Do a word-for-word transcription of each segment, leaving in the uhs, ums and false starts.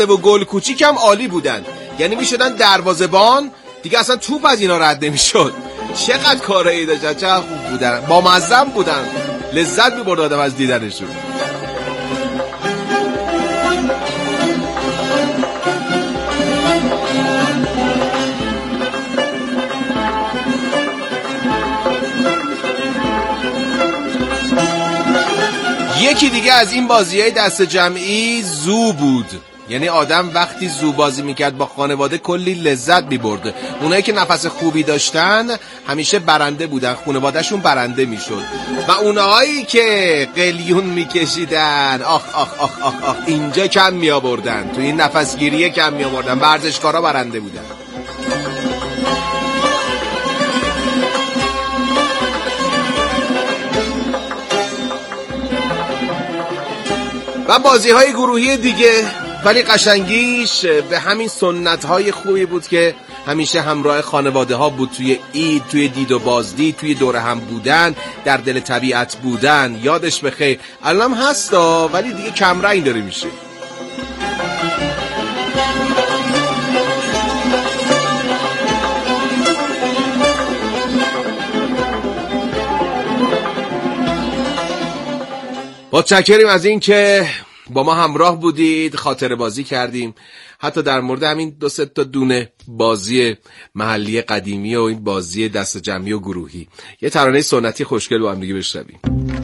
و گل کوچیک هم عالی بودن، یعنی میشدن دروازه‌بان دیگه، اصلا توپ از اینا رد نمیشد. چقدر کارایی داشتن، چقدر خوب بودن، با مزه بودن، لذت می‌برد آدم از دیدنشون. یکی دیگه از این بازی‌های دست جمعی زو بود، یعنی آدم وقتی زو بازی میکرد با خانواده کلی لذت میبرد. اونایی که نفس خوبی داشتن همیشه برنده بودن، خانوادهشون برنده میشد، و اونایی که قلیون میکشیدن آخ آخ آخ آخ آخ اینجا کم میآوردن، تو این نفسگیریه کم میآوردن، ورزشکارا برنده بودن. و بازی‌های گروهی دیگه، ولی قشنگیش به همین سنت‌های خوبی بود که همیشه همراه خانواده ها بود، توی عید، توی دید و بازدید، توی دور هم بودن، در دل طبیعت بودن. یادش بخیر. الان هستا ولی دیگه کم رنگ داره میشه. متشکریم از این که با ما همراه بودید، خاطره بازی کردیم، حتی در مورد همین دو سه تا دونه بازی محلی قدیمی و این بازی دست جمعی و گروهی. یه ترانه سنتی خوشگل با هم دیگه بشنویم.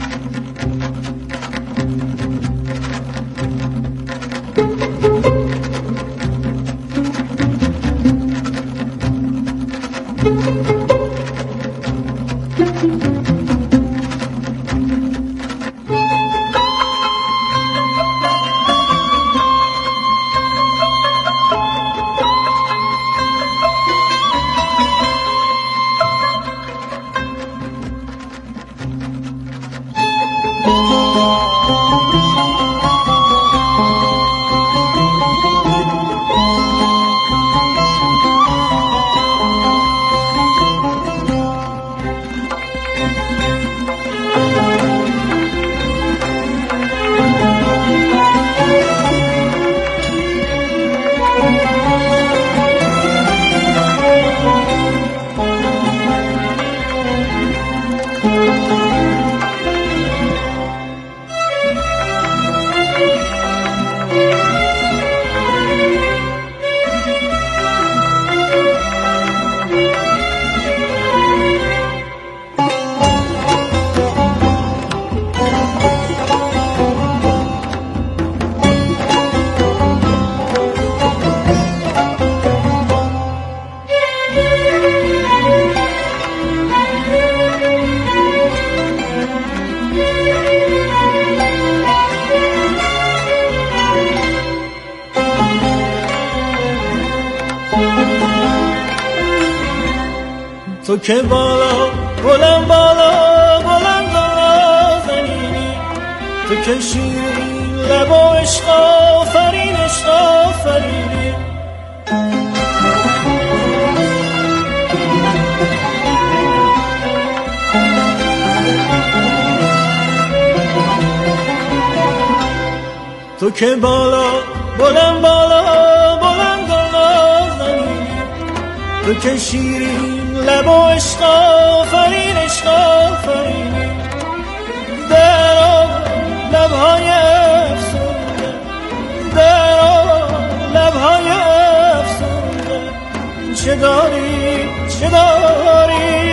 تو که بالا بلند بالا بلند نازنینی، تو که شیرین لب و عشق آفرین عشق آفرینی، تو که بالا بلند بالا بلند نازنینی، تو که شیرین لب و عشق آفرین عشق آفرینی، در لبهای افسونده، در لبهای افسونده، چه داری چه داری،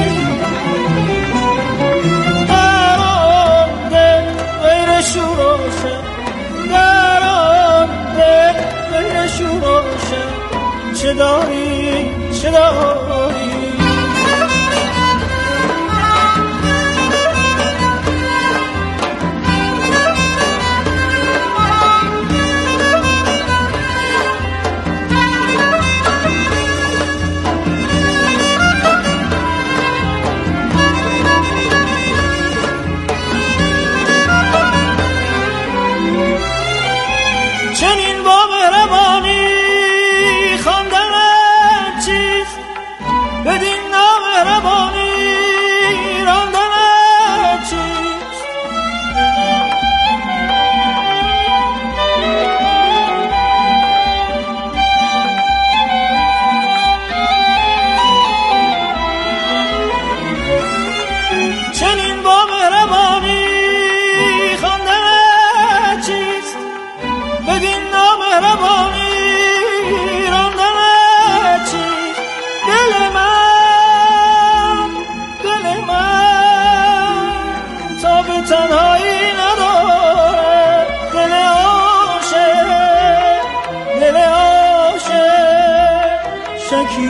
در آن دل غیر شوروشه، در آن دل غیر شوروشه، چه داری چه داری.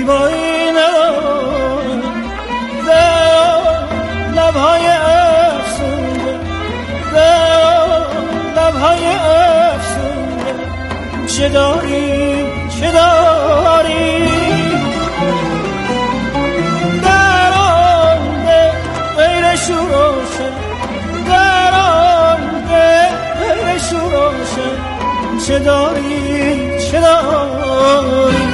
زیبایی ندارد در لبهای افسونده در لبهای افسونده چه داری چه داری در آن ده غیر شروشه در آن ده غیر شروشه چه داری چه داری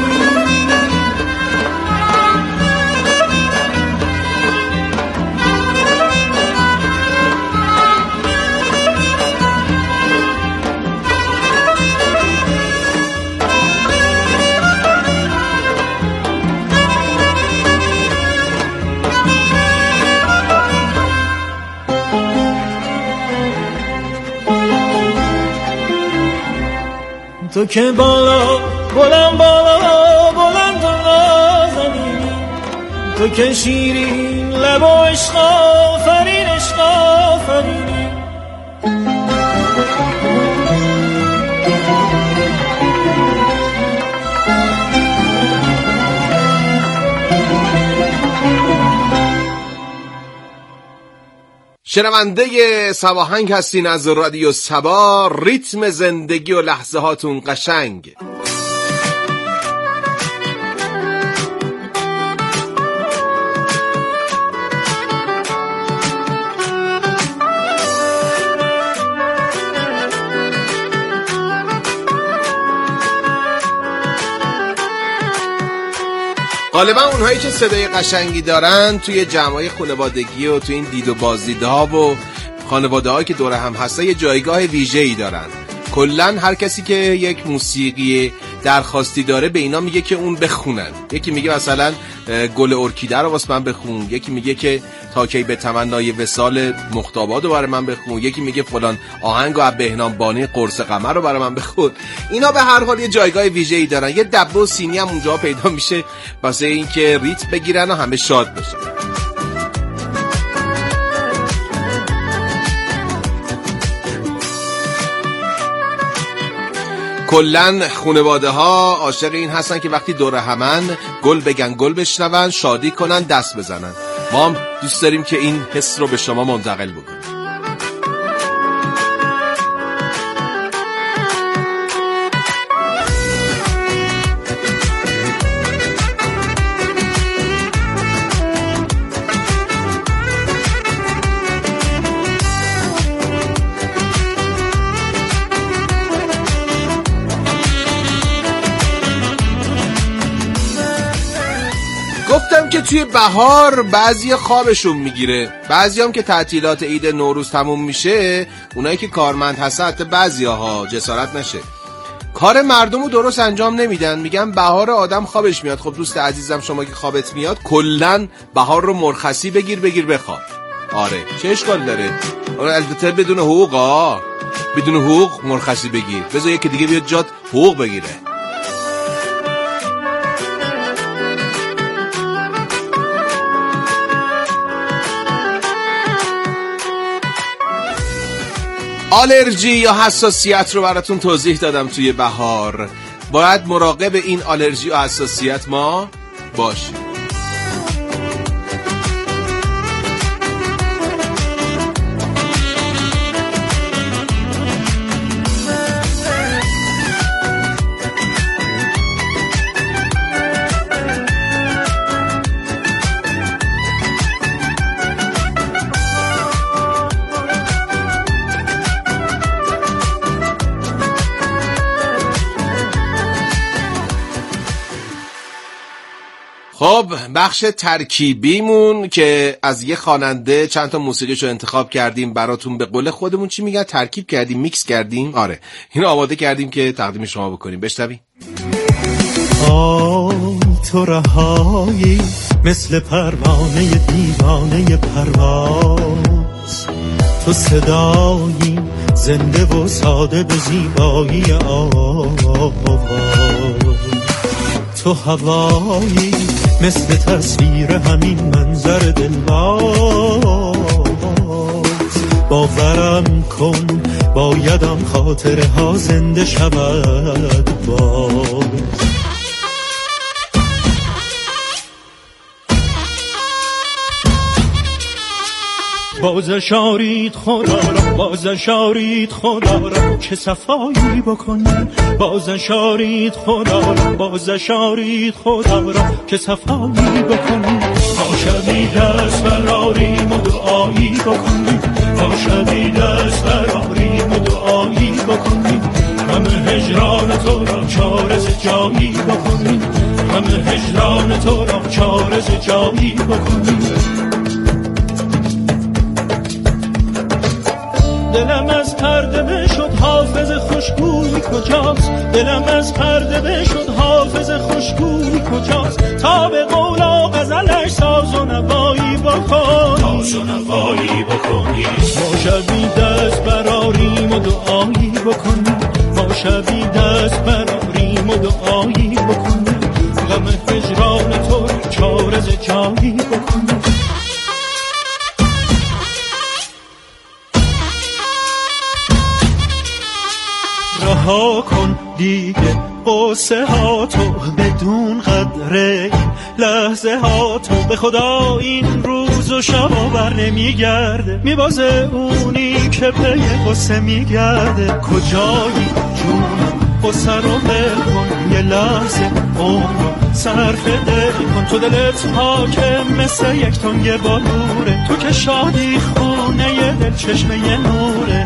تو که بالا بلند بالا بلند و نازنینی تو که شیرین لب و عشق آفرین عشق آفرینی شنونده سباهنگ هستین از رادیو سبا، ریتم زندگی و لحظه هاتون قشنگ. غالبا اونهایی که صدای قشنگی دارن توی جمعای خانوادگی و توی این دید و بازدیدها و خانواده هایی که دور هم هستن یه جایگاه ویژه‌ای دارن. کلن هر کسی که یک موسیقی درخواستی داره به اینا میگه که اون بخونن. یکی میگه مثلا گل ارکیده رو واسه من بخون، یکی میگه که تا کی به تمنای وصال مختابات رو برای من بخون، یکی میگه فلان آهنگو از بهنام بانی قرص قمر رو برای من بخون. اینا به هر حال یه جایگاه ویژه‌ای دارن. یه دبه و سینی هم اونجا پیدا میشه واسه اینکه ریتم بگیرن و همه شاد بشن. کلن خانواده ها عاشق این هستن که وقتی دور همن گل بگن، گل بشنون، شادی کنن، دست بزنن. ما هم دوست داریم که این حس رو به شما منتقل بکنیم. گفتم که توی بهار بعضی خوابشون میگیره، بعضی هم که تعطیلات عید نوروز تموم میشه، اونایی که کارمند هستن حتی بعضی ها جسارت نشه کار مردم رو درست انجام نمیدن، میگن بهار آدم خوابش میاد. خب دوست عزیزم شما که خوابت میاد کلن بهار رو مرخصی بگیر بگیر بخواب. آره چه اشکال داره؟ البته بدون حقوق ها، بدون حقوق مرخصی بگیر، بذار یکی دیگه بیاد جات حقوق بگیره. آلرژی یا حساسیت رو براتون توضیح دادم توی بهار. باید مراقب این آلرژی و حساسیت ما باشیم. خب بخش ترکیبیمون که از یه خواننده چند تا موسیقیشو انتخاب کردیم براتون، به قول خودمون چی میگن، ترکیب کردیم، میکس کردیم. آره اینو آماده کردیم که تقدیم شما بکنیم. بشنویم. آی تو رهایی مثل پروانه دیوانه پرواز، تو صدایی زنده و ساده به زیبایی آواز، تو هوایی مثل تصویر همین منظر دلباز، باورم کن بایدم خاطره ها زنده شود باز. باز شارید خدا را، باز شارید خدا را که صفایی بکنیم. باز شارید خدا را، باز شارید خدا را که صفایی بکنیم. ما شبی دست براریم و دعایی بکنیم. ما شبی دست براریم و دعایی بکنیم. همه هجران تو را چارز جایی بکنیم. همه هجران تو را چارز جایی بکنیم. دلم از پرده بشد حافظ خوشگوی کجاست؟ دلم از پرده بشد حافظ خوشگوی کجاست؟ تا به قول و غزلش ساز و نوایی بکن، ساز و نوایی بکنی. ما شبی دست براریم و دعایی بکنیم. ما شبی دست براریم و دعایی بکنیم. غم هجران تو چارز جایی بکنیم. رها کن دیگه قصه ها تو بدون قدر این لحظه ها تو. به خدا این روز و شب بر نمیگرده، میبازه اونی که پی قصه میگرده. کجایی جونم قصه رو بکن، یه لحظه عمر صرف دل کن. تو دلت حاکم مثل یک تنگ بالوره، تو که شادی خونه یه دل چشمه یه نوره.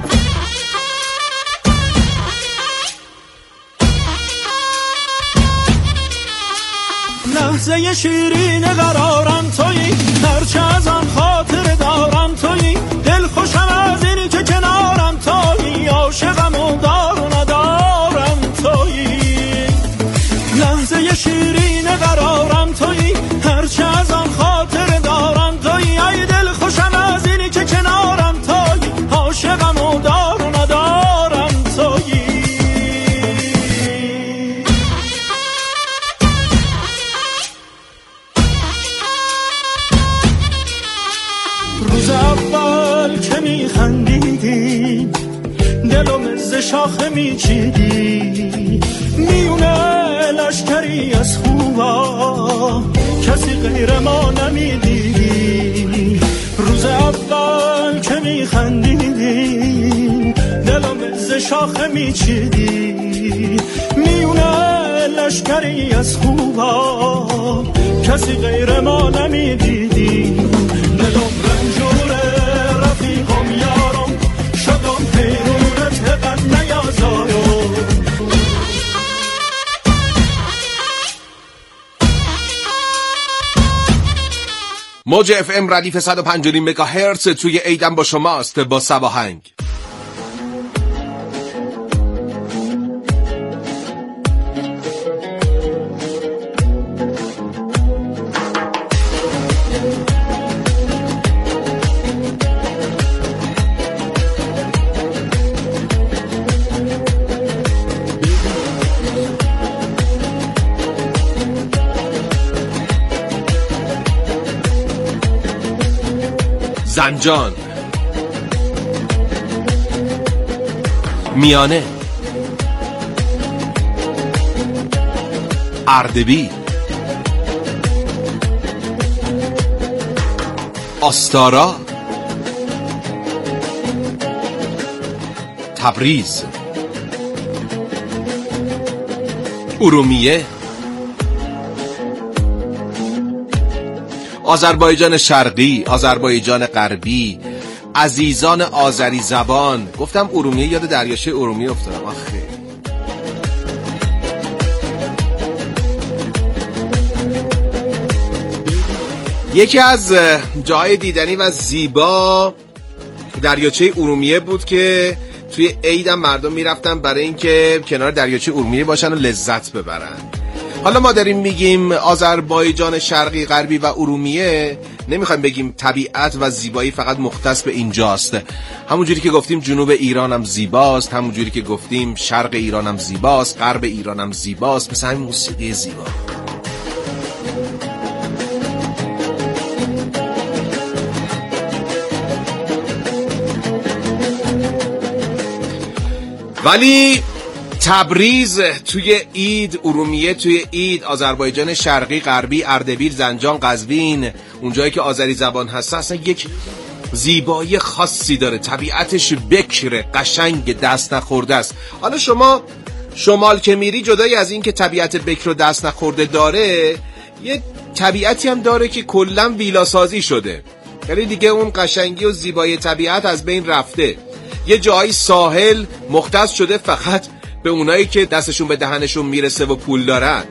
لحظه شیرین قرارم تویی، هرچه از آن خاطر دارم تویی. دل خوشم از اینی که کنارم تویی، عاشقم و دار و ندارم تویی. لحظه شیرین قرارم تویی، هرچه از آن خاطر دارم تویی. ای دل خوشم از اینی که کنارم تویی، عاشقم و دار و ندارم تویی. روز اول که میخندیدی دلم ز شاخه میچیدی. میونه لشکری از خوبا کسی غیر ما نمیدیدی. روز اول که میخندیدی دلم ز شاخه میچیدی. میونه لشکری از خوبا کسی غیر ما نمیدیدی. دلم رنجوره رفیقم یارم، شدم پیرونت قد نیازارم. موج اف ام ردیف صد و پنج و نیم مگاهرتز توی ایدن با شماست با سباهنگ. زنجان، میانه، اردبیل، آستارا، تبریز، ارومیه، آذربایجان شرقی، آذربایجان غربی، عزیزان آذری زبان. گفتم ارومیه، یاد دریاچه ارومیه افتادم. آخه یکی از جاهای دیدنی و زیبا دریاچه ارومیه بود که توی عیدم مردم میرفتن برای اینکه کنار دریاچه ارومیه باشن و لذت ببرن. حالا ما داریم میگیم آذربایجان شرقی، غربی و ارومیه، نمیخوایم بگیم طبیعت و زیبایی فقط مختص به اینجاست. همونجوری که گفتیم جنوب ایرانم زیباست، همونجوری که گفتیم شرق ایرانم زیباست، غرب ایرانم زیباست، مثل همین موسیقی زیبا. ولی تبریز توی عید، ارومیه توی عید، آذربایجان شرقی، غربی، اردبیل، زنجان، قزوین، اونجایی که آذری زبان هست، اصلا یک زیبایی خاصی داره، طبیعتش بکره، قشنگ، دست نخورده است. حالا شما شمال که میری، جدای از این که طبیعت بکر و دست نخورده داره، یه طبیعتی هم داره که کلا ویلا سازی شده، یعنی دیگه اون قشنگی و زیبایی طبیعت از بین رفته. یه جایی ساحل مختص شده فقط به اونایی که دستشون به دهنشون میرسه و پول دارن.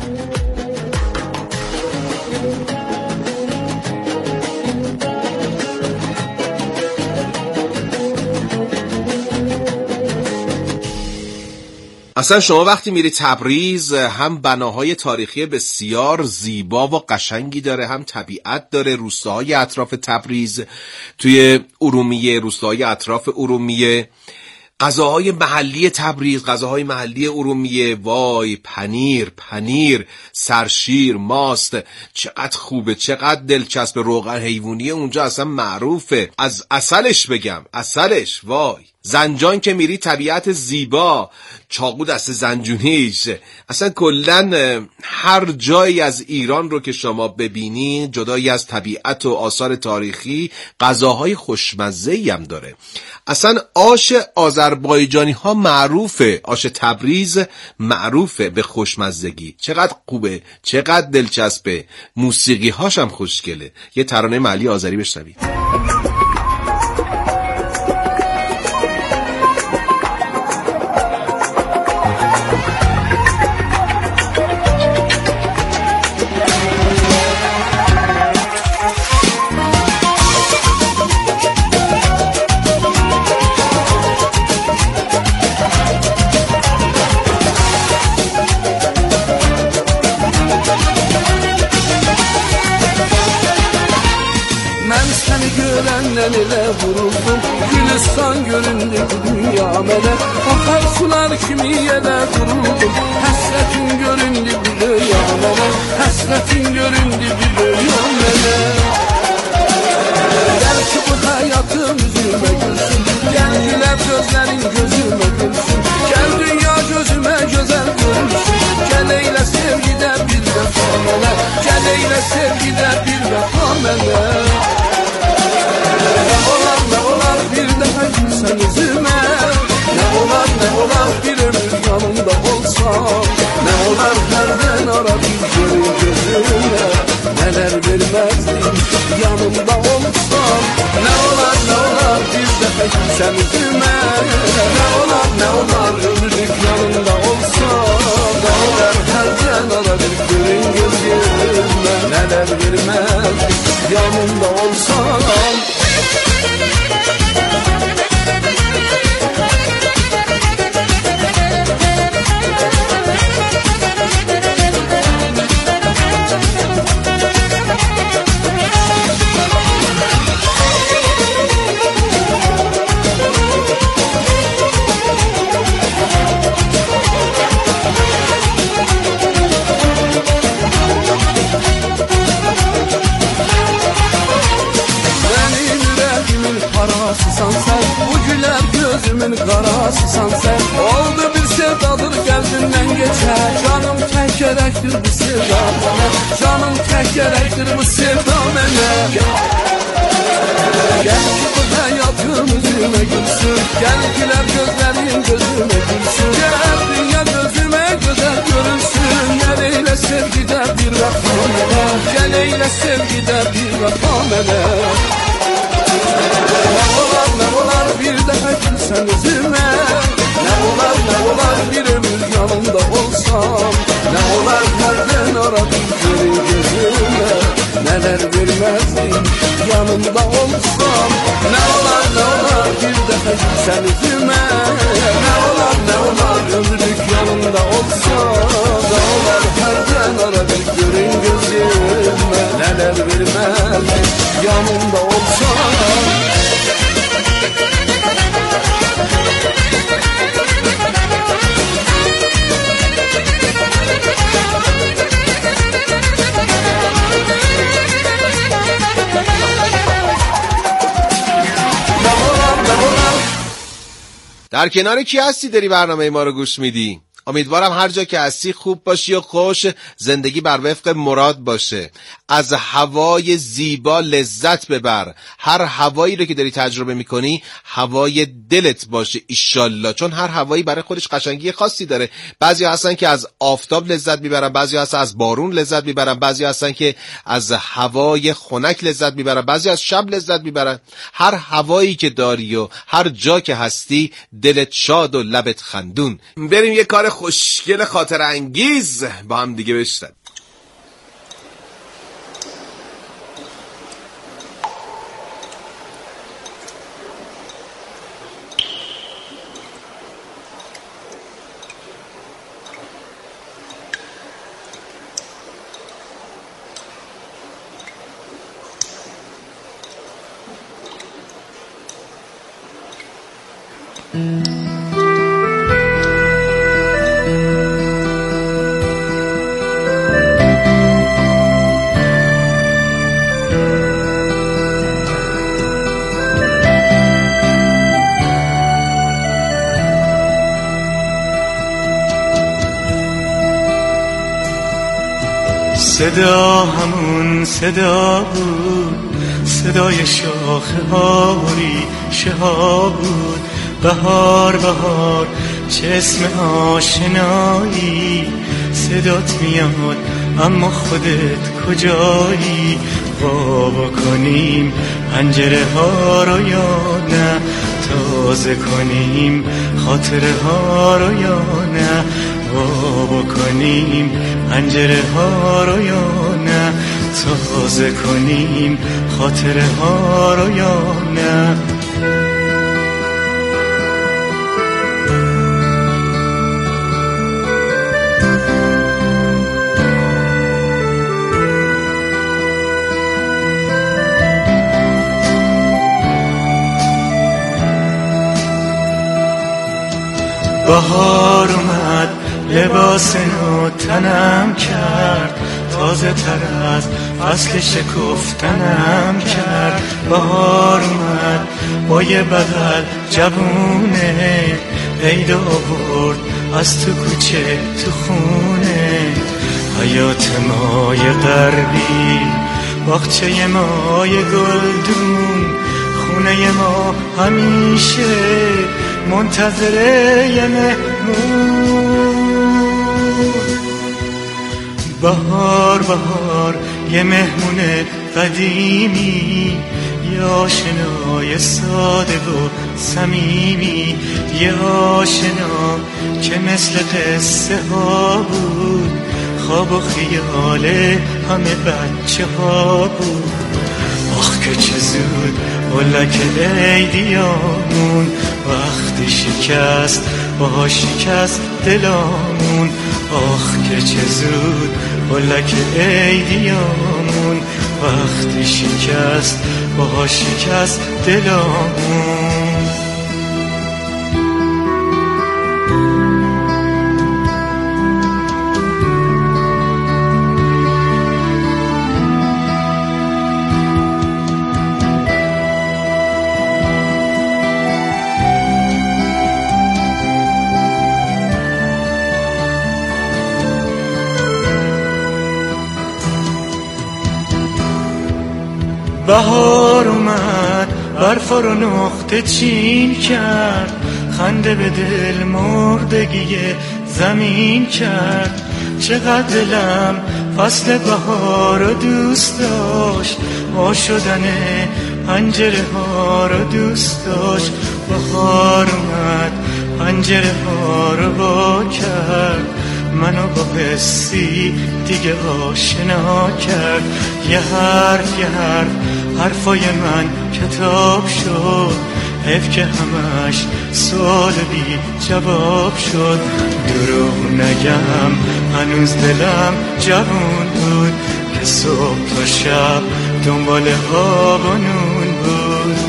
اصلا شما وقتی میری تبریز، هم بناهای تاریخی بسیار زیبا و قشنگی داره، هم طبیعت داره. روستاهای اطراف تبریز، توی ارومیه، روستاهای اطراف ارومیه، غذاهای محلی تبریز، غذاهای محلی ارومیه، وای، پنیر، پنیر، سرشیر، ماست، چقدر خوبه، چقدر دلچسب. روغن حیوانی اونجا اصلا معروفه. از عسلش بگم، عسلش، وای. زنجان که میری، طبیعت زیبا، چاقو دست زنجونیش. اصلا کلن هر جایی از ایران رو که شما ببینی، جدایی از طبیعت و آثار تاریخی، غذاهای خوشمزه‌ای هم داره. اصلا آش آذربایجانی ها معروفه، آش تبریز معروفه به خوشمزگی. چقدر خوبه، چقدر دلچسبه، موسیقی هاش هم خوشگله. یه ترانه محلی آذری بشنوید. Ile vuruldum, Gülistan göründü dünya mene. Akar sular kimi yere vuruldum, hasretin göründü dünya mene. Hasretin göründü dünya mene. Gel ki bu hayatım yüzüme gülsün, gel güler gözlerin gözüme gülsün, gel dünya gözüme güzel görünsün. Gel eyle sevgide bir vefa mene, gel eyle sevgide bir vefa mene. Ne olar ne olar bir daha gülsen yüzüme, ne olar ne olar bir ömür yanımda olsam, ne olar nereden ara bir görün gözüme, neler vermezdim yanımda olsam. Ne olar ne olar bir daha gülsen yüzüme, ne olar ne olar ömürlük yanımda olsam, ne olar nereden ara bir görün gözüme, neler vermezdim yanımda olsam. Karasısan sen, bu güler gözümün karasısan sen. Oldu bir sevdadır kalbimden geçer, canım tek gerektir bu sevda bana, canım tek gerektir bu sevda bana. Gel ki bu hayatım yüzüme gülsün, gel güler gözlerin gözüme gülsün, gel dünya gözüme güzel görünsün. Gel eyle sevgide bir vefa mene, gel eyle sevgide bir vefa mene. Ne olar ne olar bir daha gülsen yüzüme, ne olar ne olar bir ömür yanımda olsam, ne olar nereden ara bir görün gözüme, neler vermezdim yanımda olsam. Ne olar ne olar bir daha gülsen yüzüme, ne olar ne olar ömürlük yanımda olsam, ne olar nereden ara bir görün gözüme, neler vermezdim yanımda olsam. در کنار کی هستی داری برنامه ما رو گوش میدی؟ امیدوارم هر جا که هستی خوب باشی و خوش، زندگی بر وفق مراد باشه. از هوای زیبا لذت ببر. هر هوایی رو که داری تجربه میکنی هوای دلت باشه ایشالله، چون هر هوایی برای خودش قشنگی خاصی داره. بعضی هستن که از آفتاب لذت میبرن، بعضی هستن از بارون لذت میبرن، بعضی هستن که از هوای خنک لذت میبرن، بعضی از شب لذت میبرن. هر هوایی که داری و هر جا که هستی دلت شاد و لبت خندون. بریم یه کار خوشگل خاطر انگیز با هم دیگه بشنویم. صدا همون صدا بود، صدای شاخه ها ریشه ها بود. بهار بهار چه اسم آشنایی، صدات میاد اما خودت کجایی؟ وا بکنیم پنجره ها رو یا نه، تازه کنیم خاطره ها رو یا نه، وا بکنیم پنجره ها رو یا نه، تازه کنیم خاطره ها رو یا نه. بهار اومد لباس نو تنم کرد، تازه تر از فصل شکفتنم کرد. بهار اومد با یه بغل جوونه، عید آورد از تو کوچه تو خونه. حیات مای غربی، باغچه مای گلدون، خونه ما همیشه منتظر یه مهمون. بهار بهار یه مهمون قدیمی، یه آشنای ساده و صمیمی، یه آشنا که مثل قصه ها بود، خواب و خیال همه بچه ها بود. آخ که چه زود ولک عیدیامون، وقتی شکست با شکست دلامون. آخ که چه زود ولک عیدیامون، وقتی شکست با شکست دلامون. بهار اومد برف رو نقطه چین کرد، خنده به دل مردگی زمین کرد. چقدر دلم فصل بهار رو دوست داشت، وا شدن پنجره ها رو دوست داشت. بهار اومد پنجره ها رو وا کرد، منو با حسی دیگه آشنا کرد. یه حرف یه حرف حرفای من کتاب شد، حیف که همش سوال بی جواب شد. دروغ نگم هنوز دلم جوون بود، که صبح تا شب دنبال آب و نون بود.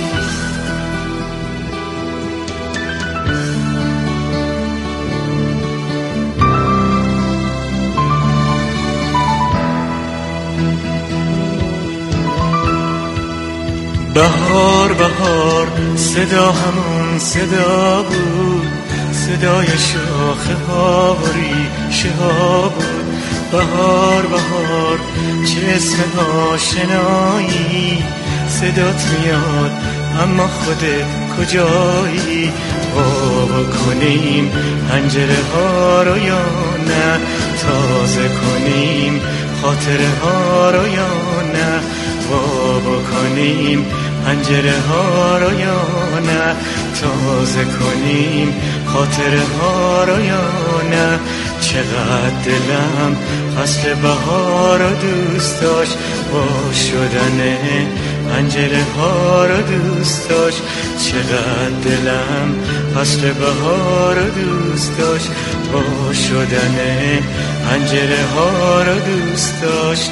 بهار بهار صدا همون صدا بود، صدای شاخه ها و ریشه ها بود. بهار بهار چه اسم آشنایی، صدات میاد اما خودت کجایی؟ وا کنیم پنجره ها رو یا نه، تازه کنیم خاطره ها رو یا نه، وا کنیم پنجره ها رو یا نه، تازه کنیم خاطره ها رو یا نه. چقدر دلم فصل بهار رو دوست داشت، با شدن پنجره ها رو دوست داشت. چقدر دلم فصل بهار رو دوست داشت، با شدن پنجره ها رو دوست داشت.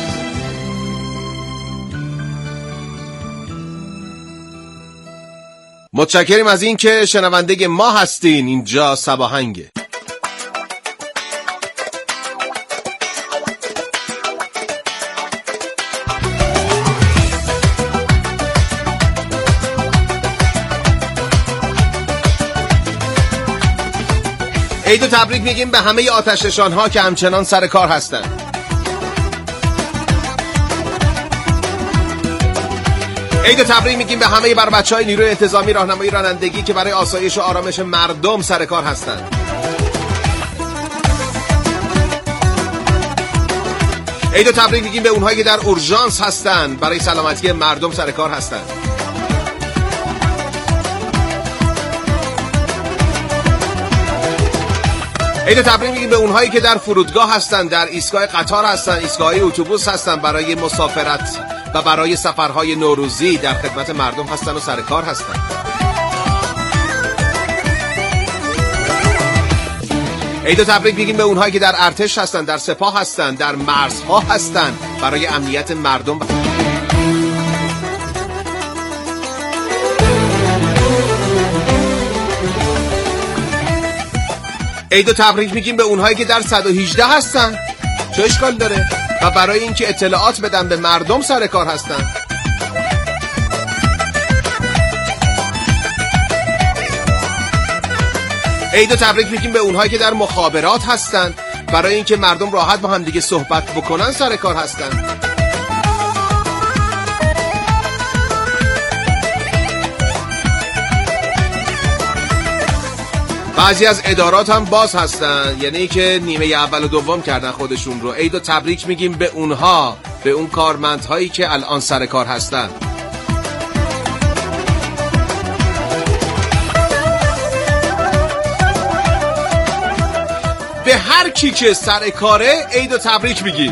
متشکریم از این که شنونده ما هستین. اینجا سباهنگه. عید و تبریک میگیم به همه آتش‌نشان ها که همچنان سر کار هستن. عید و تبریک میگیم به همه بر بچهای نیروی انتظامی، راهنمایی، رانندگی که برای آسایش و آرامش مردم سر کار هستن. عید و تبریک میگیم به اونهایی که در اورژانس هستن، برای سلامتی مردم سر کار هستن. عید تبریک میگیم به اونهایی که در فرودگاه هستن، در ایستگاه قطار هستن، ایستگاه‌های اتوبوس هستن، برای مسافرت و برای سفرهای نوروزی در خدمت مردم هستن و سر کار هستن. عید تبریک میگیم به اونهایی که در ارتش هستن، در سپاه هستن، در مرزها هستن، برای امنیت مردم. عید و تبریک میگیم به اونهایی که در صد و هجده هستن، چه اشکال داره، و برای اینکه اطلاعات بدن به مردم سر کار هستن. عید و تبریک میگیم به اونهایی که در مخابرات هستن، برای اینکه مردم راحت با هم دیگه صحبت بکنن سر کار هستن. بعضی از ادارات هم باز هستن، یعنی که نیمه اول و دوم کردن خودشون رو. عید و تبریک میگیم به اونها، به اون کارمندهایی که الان سر کار هستن. به هر کی که سر کاره عید و تبریک میگیم.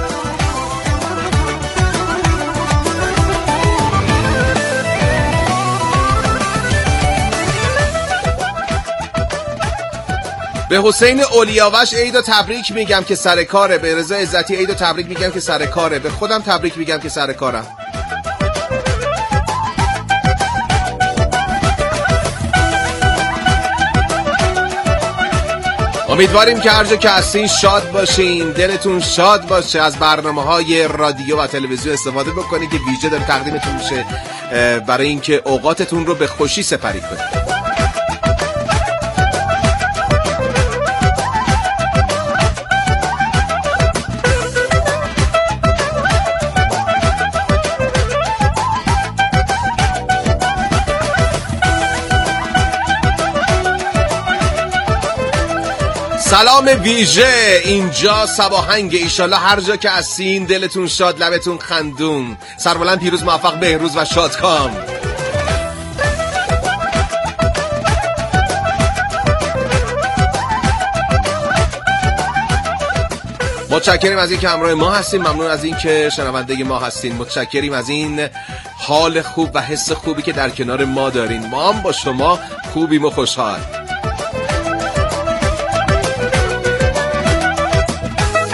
به حسین اولیاوش عید و تبریک میگم که سر کاره. به رضا عزتی عید و تبریک میگم که سر کاره. به خودم تبریک میگم که سر کارم. امیدواریم که هر جا که هستین شاد باشین، دلتون شاد باشه، از برنامه‌های رادیو و تلویزیون استفاده بکنید که ویژه داره تقدیمتون میشه برای اینکه اوقاتتون رو به خوشی سپری کنید. سلام ویژه، اینجا سباهنگ. ایشالله هر جا که هستین دلتون شاد، لبتون خندون، سربلند، پیروز، موفق، بهروز و شادکام. متشکریم از این که همراه ما هستین، ممنون از این که شنونده ما هستین، متشکریم از این حال خوب و حس خوبی که در کنار ما دارین. ما هم با شما خوبیم و خوشحال.